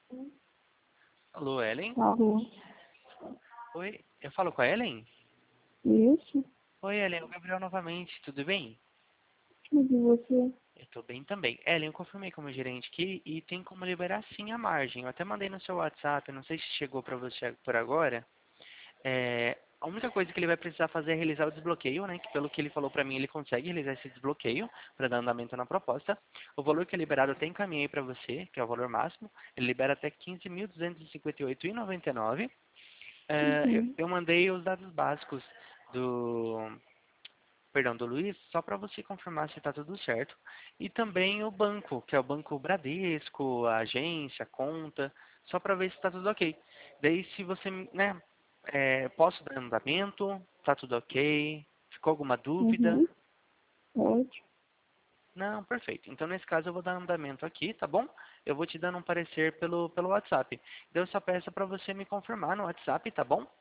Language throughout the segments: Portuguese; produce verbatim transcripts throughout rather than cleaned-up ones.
Alô, Ellen? Alô, Oi, eu falo com a Ellen? isso? Oi, Ellen, é o Gabriel novamente, tudo bem? Mas e você? Eu tô bem também. Ellen, eu confirmei com o meu gerente aqui e tem como liberar sim a margem. Eu até mandei no seu WhatsApp, não sei se chegou para você por agora. É, a única coisa que ele vai precisar fazer é realizar o desbloqueio, né? Que pelo que ele falou para mim, ele consegue realizar esse desbloqueio para dar andamento na proposta. O valor que é liberado eu até encaminhei para você, que é o valor máximo. Ele libera até quinze mil duzentos e cinquenta e oito reais e noventa e nove centavos. É, eu, Uhum, eu mandei os dados básicos do, perdão, do Luiz, só para você confirmar se está tudo certo. E também o banco, que é o Banco Bradesco, a agência, a conta, só para ver se está tudo ok. Daí se você, né, é, posso dar andamento, está tudo ok, ficou alguma dúvida? uhum, pode, Não, perfeito. Então nesse caso eu vou dar andamento aqui, tá bom? Eu vou te dando um parecer pelo, pelo WhatsApp. Daí eu só peço para você me confirmar no WhatsApp, tá bom?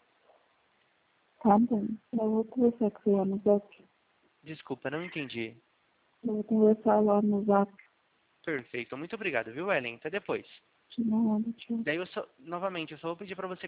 tá bom. Eu vou conversar com você lá no Zap. Desculpa, não entendi. Eu vou conversar lá no Zap. Perfeito. Muito obrigado, viu, Ellen? Até depois. De nada, tchau. Daí eu só, novamente, eu só vou pedir para você